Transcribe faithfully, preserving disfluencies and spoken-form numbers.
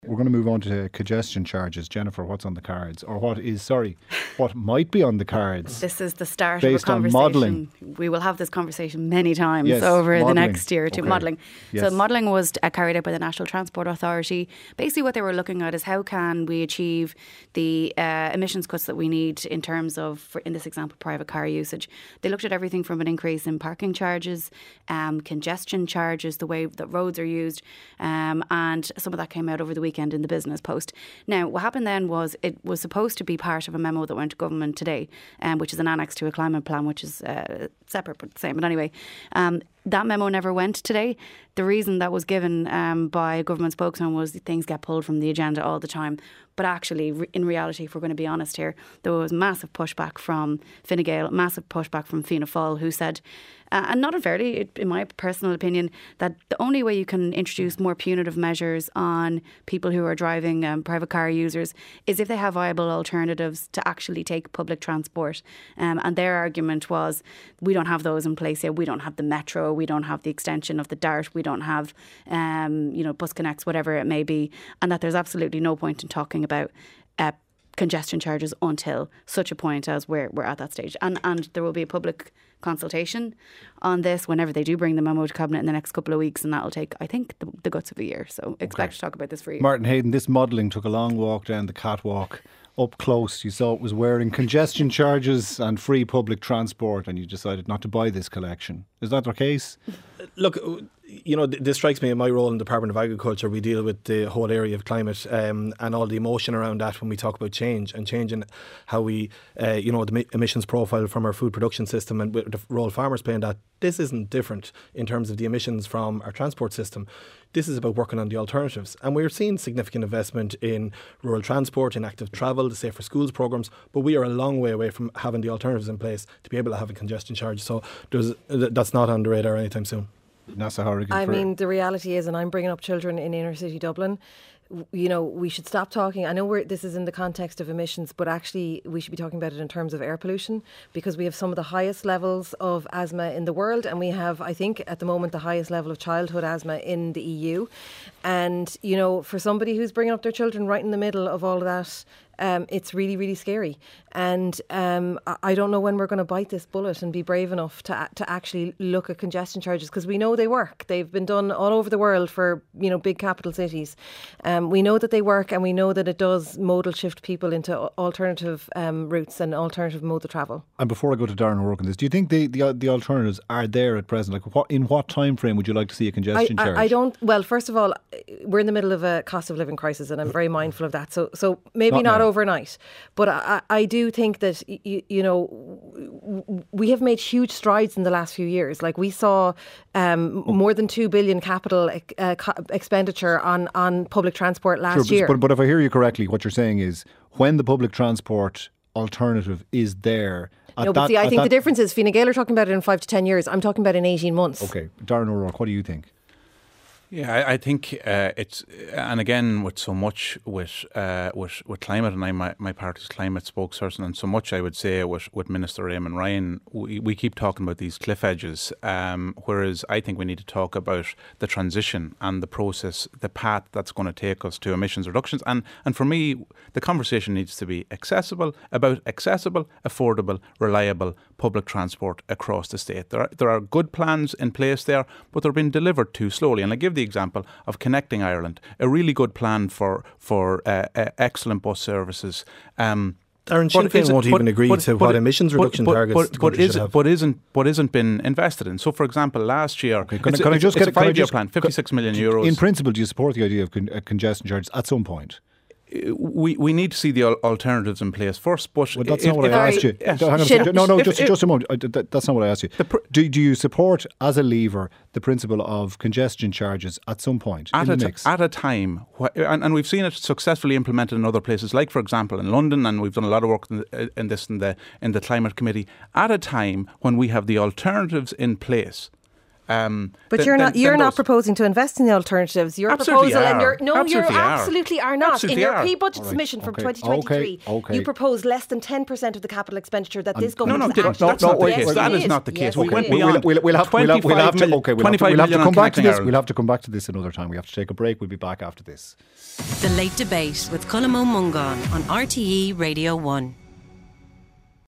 We're going to move on to congestion charges. Jennifer, what's on the cards? Or what is, sorry, what might be on the cards? This is the start based of a conversation. On modelling. We will have this conversation many times yes, over modelling. the next year or two. Okay. Modelling. Yes. So modelling was uh, carried out by the National Transport Authority. Basically what they were looking at is how can we achieve the uh, emissions cuts that we need in terms of, for, in this example, private car usage. They looked at everything from an increase in parking charges, um, congestion charges, the way that roads are used, um, and some of that came out over the weekend in the Business Post. Now, what happened then was it was supposed to be part of a memo that went to government today, um, which is an annex to a climate plan, which is uh, separate but the same. But anyway, um, that memo never went today. The reason that was given um, by a government spokesman was that things get pulled from the agenda all the time. But actually, re- in reality, if we're going to be honest here, there was massive pushback from Fine Gael, massive pushback from Fianna Fáil, who said, uh, and not unfairly, in my personal opinion, that the only way you can introduce more punitive measures on people who are driving um, private car users is if they have viable alternatives to actually take public transport. Um, and their argument was, we don't have those in place yet. We don't have the metro. We don't have the extension of the DART. We don't have, um, you know, Bus Connects, whatever it may be. And that there's absolutely no point in talking about uh, congestion charges until such a point as we're, we're at that stage. And, and there will be a public consultation on this whenever they do bring the memo to Cabinet in the next couple of weeks, and that'll take, I think, the, the guts of a year. So expect okay. to talk about this for a year. Martin Hayden, this modelling took a long walk down the catwalk. Up close, you saw it was wearing congestion charges and free public transport, and you decided not to buy this collection. Is that the case? Look, you know, this strikes me in my role in the Department of Agriculture. We deal with the whole area of climate um, and all the emotion around that when we talk about change and changing how we, uh, you know, the emissions profile from our food production system and the role farmers play in that. This isn't different in terms of the emissions from our transport system. This is about working on the alternatives. And we're seeing significant investment in rural transport, in active travel, the Safer Schools programmes, but we are a long way away from having the alternatives in place to be able to have a congestion charge. So there's, that's not on the radar anytime soon. Nasa Horrigan. I mean, the reality is, and I'm bringing up children in inner city Dublin, you know, we should stop talking. I know we're, this is in the context of emissions, but actually we should be talking about it in terms of air pollution, because we have some of the highest levels of asthma in the world, and we have, I think, at the moment, the highest level of childhood asthma in the E U. And, you know, for somebody who's bringing up their children right in the middle of all of that, Um, it's really, really scary. And um, I don't know when we're going to bite this bullet and be brave enough to to actually look at congestion charges, because we know they work. They've been done all over the world for, you know, big capital cities. Um, we know that they work, and we know that it does modal shift people into alternative um, routes and alternative modes of travel. And before I go to Darren O'Rourke on this, do you think the, the the alternatives are there at present? Like, what in what time frame would you like to see a congestion I, charge? I, I don't. Well, first of all, we're in the middle of a cost of living crisis, and I'm very mindful of that. So, so maybe not, not overnight, but I, I do think that you, you know we have made huge strides in the last few years. Like, we saw um, oh. more than two billion capital uh, co- expenditure on on public transport last sure, year. But, but if I hear you correctly, what you're saying is when the public transport alternative is there. No, but that, see, I think that the difference is Fine Gael are talking about it in five to ten years. I'm talking about in eighteen months. Okay, Darren O'Rourke, what do you think? Yeah, I, I think uh, it's, and again, with so much with uh, with, with climate, and I'm my, my party's climate spokesperson, and so much I would say with, with Minister Eamon Ryan, we, we keep talking about these cliff edges, um, whereas I think we need to talk about the transition and the process, the path that's going to take us to emissions reductions. And, and for me, the conversation needs to be accessible, about accessible, affordable, reliable public transport across the state. There are, there are good plans in place there, but they're being delivered too slowly. And I give the example of Connecting Ireland, a really good plan for for uh, uh, excellent bus services. Um, Darren, Sinn Féin won't even agree but, to but, what emissions reduction but, targets but, the but, is, should have. but isn't but isn't been invested in. So, for example, last year, okay, can, it's, I, can it's, I just it's get a five-year plan, fifty-six million euros. In principle, do you support the idea of con- uh, congestion charges at some point? We we need to see the alternatives in place first, but well, that's if, not what if, I asked you. Yes. Hang on a second. No, no, if, just if, just a moment. That's not what I asked you. Pr- do do you support as a lever the principle of congestion charges at some point at in a the mix? T- at a time, wh- and, and we've seen it successfully implemented in other places, like for example in London, and we've done a lot of work in, the, in this in the in the climate committee. At a time when we have the alternatives in place. Um, but then, you're not then, you're then not those, proposing to invest in the alternatives. Your Absolutely proposal are. and your no, Absolutely you are. absolutely are not. Absolutely in your are. pre-budget All right, submission from okay, twenty twenty-three, okay, okay. you propose less than ten percent of the capital expenditure that this no, government no, has didn't. actually That's not the yes, case. it That is is. not the case. Yes, We it went is. We'll, beyond we'll, we'll, have, we'll, have, we'll, have, we'll have to okay. We'll have to, we'll have to come back to this. We'll have to come back to this another time. We have to take a break. We'll be back after this. The Late Debate with Colm Ó Mongáin on R T E Radio one.